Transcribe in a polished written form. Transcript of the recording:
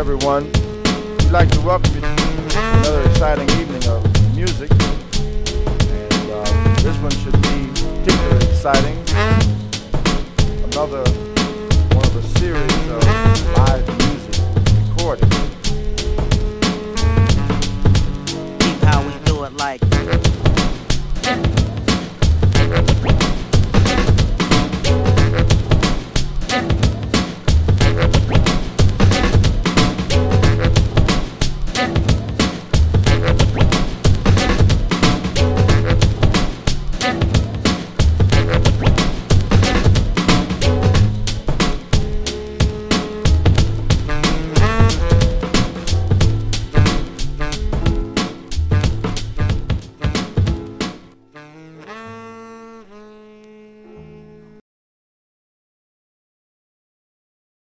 everyone. We'd like to welcome you to another exciting evening of music. And this one should be particularly exciting. Another one of a series of live music recordings.